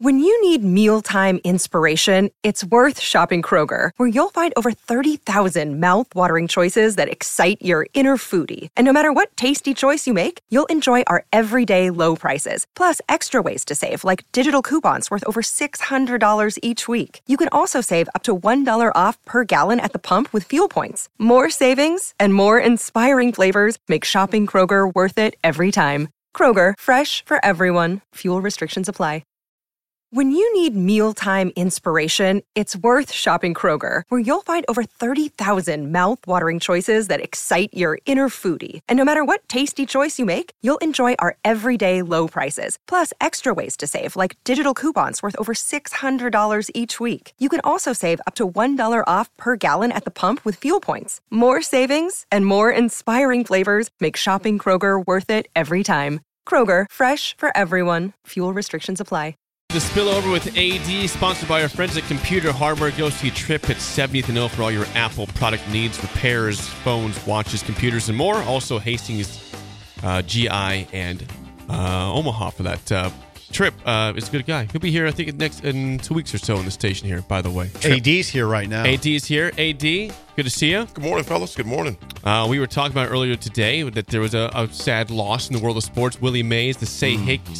When you need mealtime inspiration, it's worth shopping Kroger, where you'll find over 30,000 mouth-watering choices that excite your inner foodie. And no matter what tasty choice you make, you'll enjoy our everyday low prices, plus extra ways to save, like digital coupons worth over $600 each week. You can also save up to $1 off per gallon at the pump with fuel points. More savings and more inspiring flavors make shopping Kroger worth it every time. Kroger, fresh for everyone. Fuel restrictions apply. When you need mealtime inspiration, it's worth shopping Kroger, where you'll find over 30,000 mouth-watering choices that excite your inner foodie. And no matter what tasty choice you make, you'll enjoy our everyday low prices, plus extra ways to save, like digital coupons worth over $600 each week. You can also save up to $1 off per gallon at the pump with fuel points. More savings and more inspiring flavors make shopping Kroger worth it every time. Kroger, fresh for everyone. Fuel restrictions apply. The Spillover with AD, sponsored by our friends at Computer Hardware. Go see Trip at 70th and O for all your Apple product needs, repairs, phones, watches, computers, and more. Also, Hastings, GI, and Omaha for that. Trip is a good guy. He'll be here, I think, in 2 weeks or so in the station here, by the way. Trip. AD's here right now. AD's here. AD, good to see you. Good morning, fellas. Good morning. We were talking about earlier today that there was a sad loss in the world of sports. Willie Mays, the Say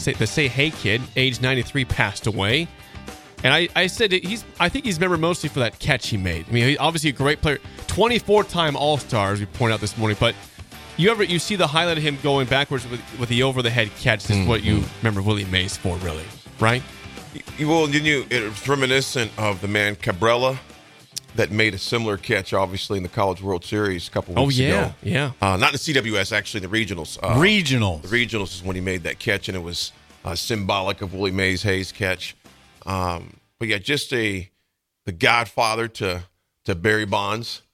Hey kid, age 93, passed away. And I said I think he's remembered mostly for that catch he made. I mean, he's obviously a great player. 24-time All-Star, as we pointed out this morning. But you see the highlight of him going backwards with the over-the-head catch. This is what you remember Willie Mays for, really, right? Well, it's reminiscent of the man Cabrera that made a similar catch, obviously, in the College World Series a couple weeks ago. Yeah. Not in the CWS, actually, the regionals. The regionals is when he made that catch, and it was symbolic of Willie Mays Hayes' catch. But yeah, just the godfather to Barry Bonds.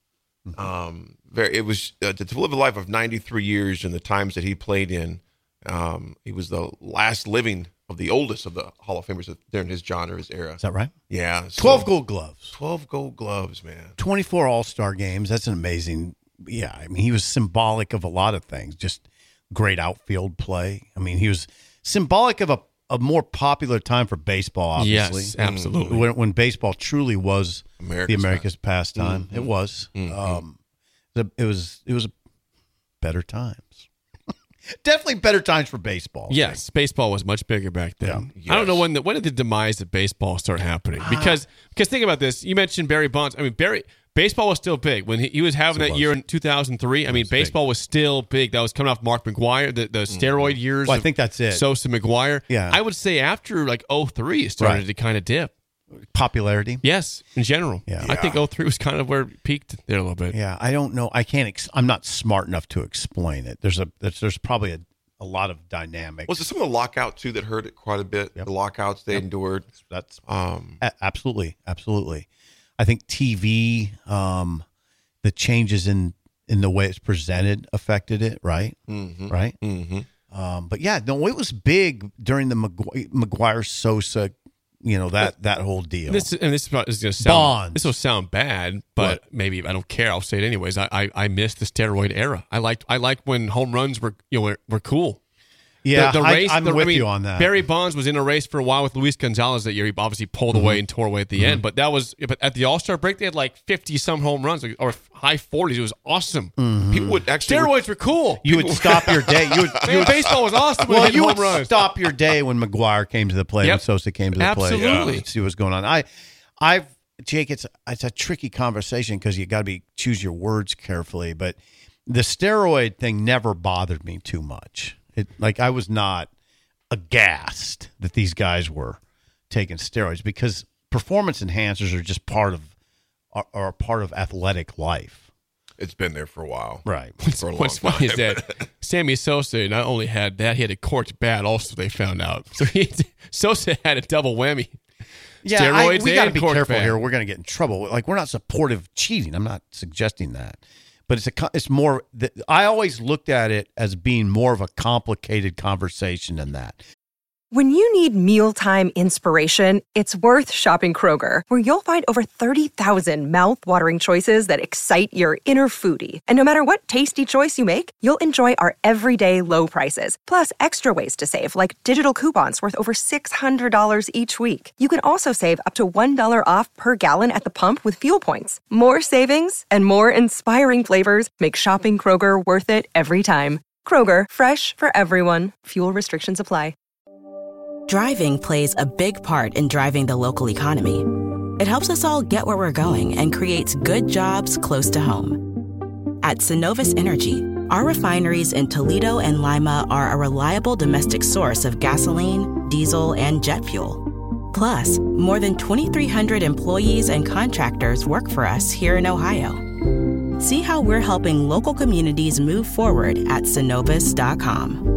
It was to live a life of 93 years in the times that he played in. He was the last living of the oldest of the Hall of Famers during his genre, his era. Is that right? Yeah. 12 gold gloves. 12 gold gloves, man. 24 All-Star games. That's an amazing. Yeah, I mean, he was symbolic of a lot of things. Just great outfield play. I mean, he was symbolic of a more popular time for baseball, obviously. Yes, absolutely. When baseball truly was America's pastime. Mm-hmm. It was. Mm-hmm. It was better times. Definitely better times for baseball. Yes, baseball was much bigger back then. Yeah. I don't know when did the demise of baseball start happening? Because think about this. You mentioned Barry Bonds. I mean, baseball was still big when he was having that year in 2003. I mean, baseball was still big. That was coming off Mark McGwire, the steroid years. Well, I think that's it. Sosa, McGwire. Yeah, I would say after like 2003, it started to kind of dip. Popularity. Yes, in general. Yeah. I think 2003 was kind of where it peaked there a little bit. Yeah, I don't know. I can't. I'm not smart enough to explain it. There's probably a lot of dynamics. Was it some of the lockout too that hurt it quite a bit? Yep. The lockouts they endured. That's absolutely. I think TV, the changes in the way it's presented affected it. Right. Mm-hmm. Right. Mm-hmm. But yeah, no, it was big during the McGwire Sosa. That whole deal. This is going to sound Bonds. This will sound bad, but maybe I don't care. I'll say it anyways. I miss the steroid era. I liked when home runs were cool. Yeah, the race. I'm with you on that. Barry Bonds was in a race for a while with Luis Gonzalez that year. He obviously pulled away and tore away at the end. But but at the All-Star break, they had like 50-some home runs or high 40s. It was awesome. People would actually steroids were cool. You would stop your day. Baseball was awesome. Well, you would home runs. stop your day when McGwire came to the plate, when Sosa came to the plate. Absolutely. See what's going on. Jake, it's a tricky conversation because you got to choose your words carefully. But the steroid thing never bothered me too much. I was not aghast that these guys were taking steroids because performance enhancers are just part of athletic life. It's been there for a while. Right. What's funny is that Sammy Sosa not only had that, he had a corked bat also, they found out. So Sosa had a double whammy. Yeah, steroids we got to be careful bat. here. We're going to get in trouble. We're not supportive of cheating. I'm not suggesting that. But it's more. I always looked at it as being more of a complicated conversation than that. When you need mealtime inspiration, it's worth shopping Kroger, where you'll find over 30,000 mouth-watering choices that excite your inner foodie. And no matter what tasty choice you make, you'll enjoy our everyday low prices, plus extra ways to save, like digital coupons worth over $600 each week. You can also save up to $1 off per gallon at the pump with fuel points. More savings and more inspiring flavors make shopping Kroger worth it every time. Kroger, fresh for everyone. Fuel restrictions apply. Driving plays a big part in driving the local economy. It helps us all get where we're going and creates good jobs close to home. At Synovus Energy, our refineries in Toledo and Lima are a reliable domestic source of gasoline, diesel, and jet fuel. Plus, more than 2,300 employees and contractors work for us here in Ohio. See how we're helping local communities move forward at Synovus.com.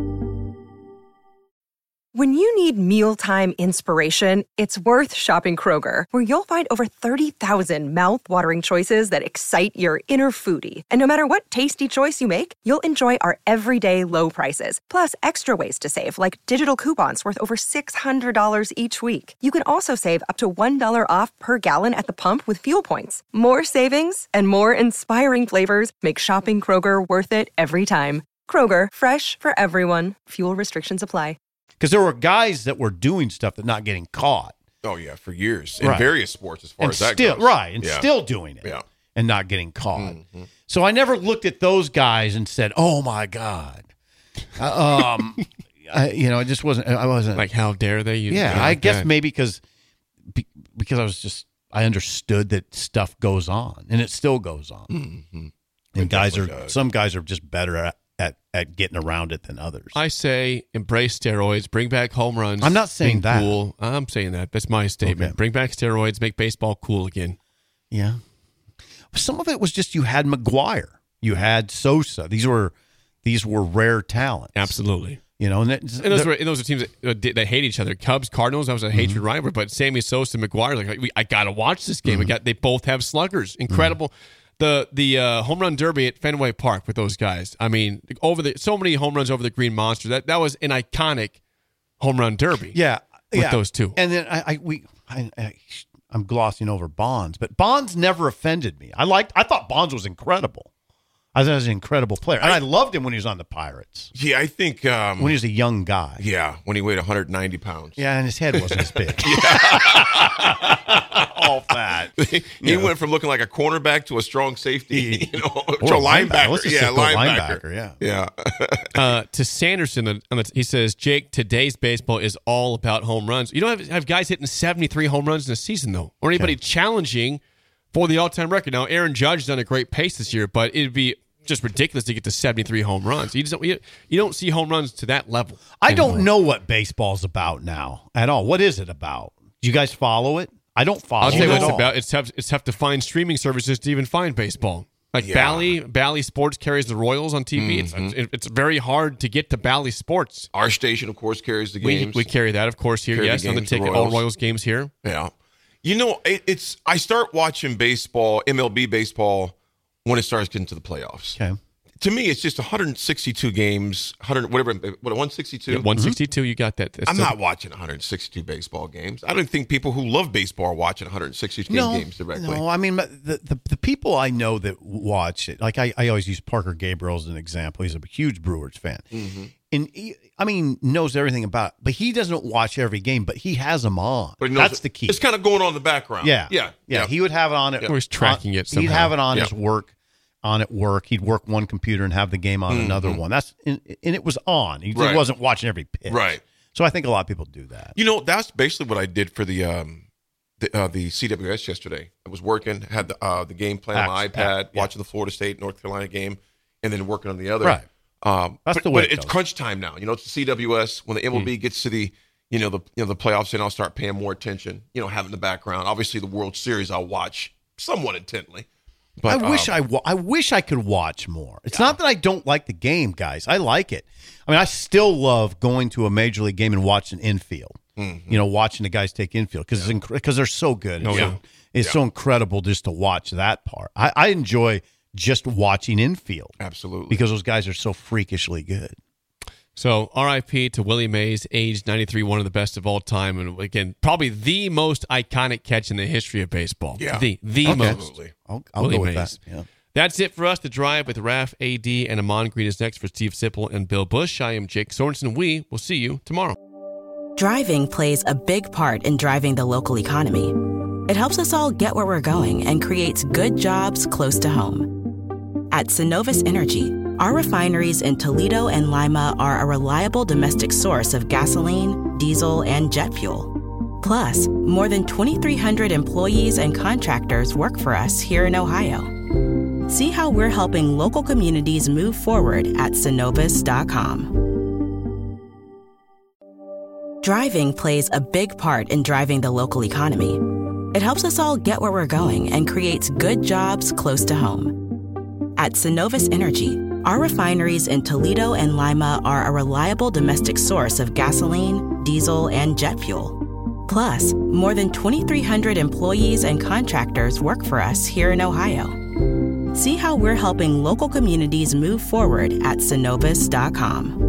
When you need mealtime inspiration, it's worth shopping Kroger, where you'll find over 30,000 mouth-watering choices that excite your inner foodie. And no matter what tasty choice you make, you'll enjoy our everyday low prices, plus extra ways to save, like digital coupons worth over $600 each week. You can also save up to $1 off per gallon at the pump with fuel points. More savings and more inspiring flavors make shopping Kroger worth it every time. Kroger, fresh for everyone. Fuel restrictions apply. Because there were guys that were doing stuff that not getting caught. Oh, yeah, for years. In various sports as far as that goes. Right, and still doing it. Yeah. And not getting caught. Mm-hmm. So I never looked at those guys and said, oh, my God. It just wasn't. I wasn't. Like, how dare they? I guess maybe because I understood that stuff goes on, and it still goes on. Mm-hmm. And some guys are just better at getting around it than others. I say embrace steroids, bring back home runs. I'm not saying that. Cool. I'm saying that. That's my statement. Okay. Bring back steroids, make baseball cool again. Yeah. Some of it was just you had McGuire, you had Sosa. These were rare talents. Absolutely. And those are teams that hate each other. Cubs, Cardinals, that was a hatred rivalry. But Sammy Sosa and McGuire, I got to watch this game. They both have sluggers. Incredible. The home run derby at Fenway Park with those guys. I mean, so many home runs over the Green Monster. That was an iconic home run derby. Yeah, with those two. And then I'm glossing over Bonds, but Bonds never offended me. I thought Bonds was incredible. I thought he was an incredible player, and I loved him when he was on the Pirates. Yeah, I think when he was a young guy. Yeah, when he weighed 190 pounds. Yeah, and his head wasn't as big. All fat. He went from looking like a cornerback to a strong safety, to a linebacker. Linebacker. Yeah. To Sanderson, he says, Jake, today's baseball is all about home runs. You don't have guys hitting 73 home runs in a season, though, or anybody challenging for the all-time record. Now, Aaron Judge has done a great pace this year, but it'd be just ridiculous to get to 73 home runs. You don't see home runs to that level. I don't know what baseball's about now at all. What is it about? Do you guys follow it? I don't follow it. I'll tell you what it's about. It's tough to find streaming services to even find baseball. Like Bally Sports carries the Royals on TV. Mm-hmm. It's very hard to get to Bally Sports. Our station, of course, carries the games. We carry that, of course, here. Yes, on the ticket. All Royals games here. Yeah. I start watching baseball, MLB baseball, when it starts getting to the playoffs. Okay. To me, it's just 162 games, 162? Yeah, 162, you got that. I'm not watching 162 baseball games. I don't think people who love baseball are watching 162 games directly. No, I mean, the people I know that watch it, like I always use Parker Gabriel as an example. He's a huge Brewers fan. Mm-hmm. And he, knows everything about it, but he doesn't watch every game, but he has them on. That's the key. It's kind of going on in the background. Yeah. He would have it on it. Or he's tracking it somehow. He'd have it on his work. On at work, he'd work one computer and have the game on another one. And it was on. He wasn't watching every pitch. Right. So I think a lot of people do that. That's basically what I did for the CWS yesterday. I was working, had the game plan on my iPad, watching the Florida State North Carolina game, and then working on the other. Right. That's the way. But it's crunch time now. It's the CWS. When the MLB gets to the playoffs, then I'll start paying more attention. Having the background. Obviously, the World Series I'll watch somewhat intently. But, I wish I could watch more. It's not that I don't like the game, guys. I like it. I mean, I still love going to a major league game and watching infield. Mm-hmm. Watching the guys take infield because they're so good. It's so incredible just to watch that part. I enjoy just watching infield. Absolutely. Because those guys are so freakishly good. So RIP to Willie Mays, age 93, one of the best of all time. And again, probably the most iconic catch in the history of baseball. Yeah. The Okay. most. I'll Willie go with Mays. that. Yeah. That's it for us. The Drive with Raf, AD, and Amon Green is next for Steve Sipple and Bill Bush. I am Jake Sorensen. We will see you tomorrow. Driving plays a big part in driving the local economy. It helps us all get where we're going and creates good jobs close to home. At Synovus Energy, our refineries in Toledo and Lima are a reliable domestic source of gasoline, diesel, and jet fuel. Plus, more than 2,300 employees and contractors work for us here in Ohio. See how we're helping local communities move forward at Synovus.com. Driving plays a big part in driving the local economy. It helps us all get where we're going and creates good jobs close to home. At Synovus Energy, our refineries in Toledo and Lima are a reliable domestic source of gasoline, diesel, and jet fuel. Plus, more than 2,300 employees and contractors work for us here in Ohio. See how we're helping local communities move forward at Synovus.com.